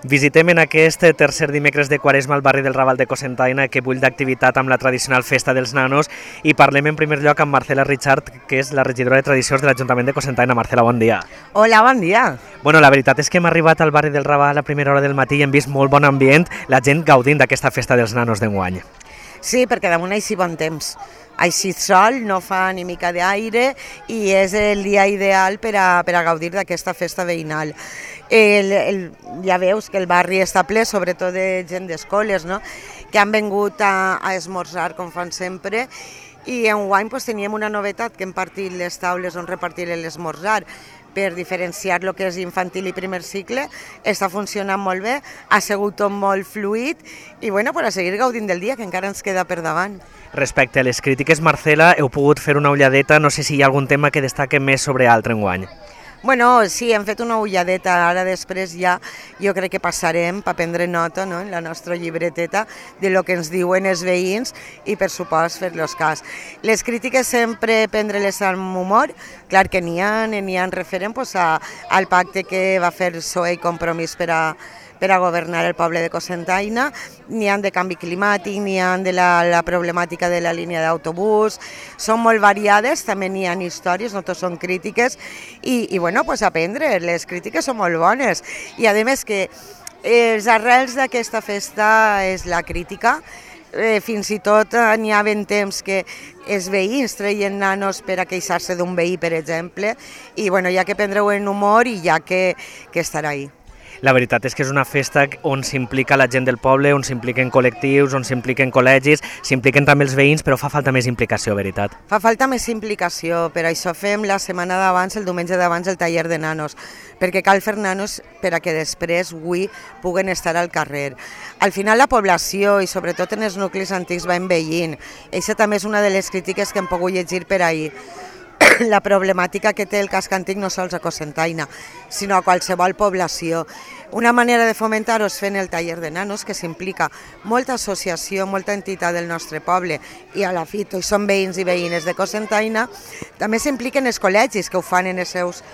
Visitem en aquest tercer dimecres de Quaresma al barri del Raval de Cocentaina, que bull d'activitat amb la tradicional Festa dels Nanos, i parlem en primer lloc amb Marcela Richard, que és la regidora de Tradicions de l'Ajuntament de Cocentaina. Marcela, bon dia. Hola, bon dia. Bueno, la veritat és que hem arribat al barri del Raval a primera hora del matí i hem vist molt bon ambient, la gent gaudint d'aquesta Festa dels Nanos d'enguany. Sí, perquè damunt així bon temps. Així sol, no fa ni mica d'aire i és el dia ideal per a gaudir d'aquesta festa veïnal. Ja veus que el barri està ple, sobretot de gent d'escoles, no? Que han vingut a esmorzar, com fan sempre, i enguany teníem una novetat, que hem partit les taules on repartir l'esmorzar per diferenciar el que és infantil i primer cicle. Està funcionant molt bé, ha sigut tot molt fluid i a seguir gaudint del dia, que encara ens queda per davant. Respecte a les crítiques, Marcela, heu pogut fer una ulladeta, no sé si hi ha algun tema que destaque més sobre altre enguany. Sí, hem fet una ulladeta, ara després ja jo crec que passarem per prendre nota, no?, en la nostra llibreteta de lo que ens diuen els veïns i per supost fer-los cas. Les crítiques sempre prendre-les amb humor, clar que n'hi ha referent al pacte que va fer PSOE i Compromís per a governar el poble de Cocentaina, n'hi ha de canvi climàtic, n'hi ha de la problemàtica de la línia d'autobús, són molt variades, també n'hi ha històries, no tots són crítiques, i aprendre, les crítiques són molt bones, i a més que els arrels d'aquesta festa és la crítica. Fins i tot n'hi ha ben temps que els veïns treien nanos per a queixar-se d'un veí, per exemple, i hi ha que prendre-ho en humor i hi ha que estar ahí. La veritat és que és una festa on s'implica la gent del poble, on s'impliquen col·lectius, on s'impliquen col·legis, s'impliquen també els veïns, però fa falta més implicació, veritat. Fa falta més implicació, per això fem la setmana d'abans, el diumenge d'abans, el taller de nanos, perquè cal fer nanos per a que després avui puguen estar al carrer. Al final la població, i sobretot en els nuclis antics, va envellint. Això també és una de les crítiques que hem pogut llegir per ahir. La problemàtica que té el casc antic no sols a Cocentaina, sinó a qualsevol població. Una manera de fomentar-ho és fent el taller de nanos, que s'implica molta associació, molta entitat del nostre poble, i a la fi tots són veïns i veïnes de Cocentaina. També s'impliquen els col·legis, que ho fan en les seus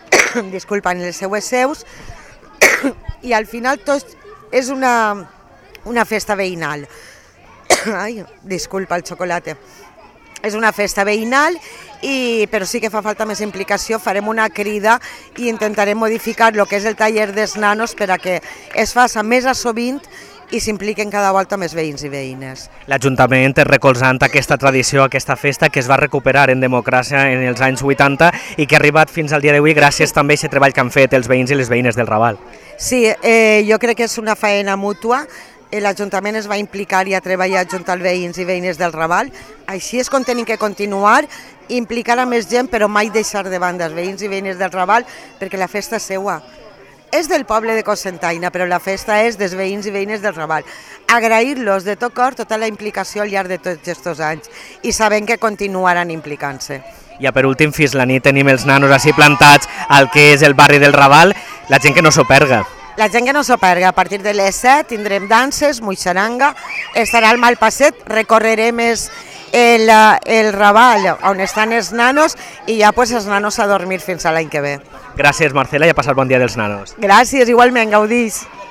seus, i al final tot és una festa veïnal. Ai, disculpa el xocolate. És una festa veïnal, però sí que fa falta més implicació. Farem una crida i intentarem modificar el que és el taller dels nanos per a que es faci més a sovint i s'impliquen cada volta més veïns i veïnes. L'Ajuntament és recolzant aquesta tradició, aquesta festa que es va recuperar en democràcia en els anys 80 i que ha arribat fins al dia d'avui gràcies també a aquest treball que han fet els veïns i les veïnes del Raval. Sí, jo crec que és una faena mútua. L'Ajuntament es va implicar i ha treballat junt als veïns i veïnes del Raval. Així és com tenim que continuar, implicar a més gent, però mai deixar de banda els veïns i veïnes del Raval, perquè la festa és seua. És del poble de Cocentaina, però la festa és dels veïns i veïnes del Raval. Agrair-los de tot cor tota la implicació al llarg de tots aquests anys i sabent que continuaran implicant-se. I per últim, fins la nit tenim els nanos així plantats al que és el barri del Raval, la gent que no s'ho perga. La gent que no s'ho perga, a partir de les 7 tindrem danses, muixaranga, estarà al Malpasset, recorrerem el Raval on estan els nanos i ja els nanos a dormir fins a l'any que ve. Gràcies, Marcela, i a passar bon dia dels nanos. Gràcies, igualment, gaudís.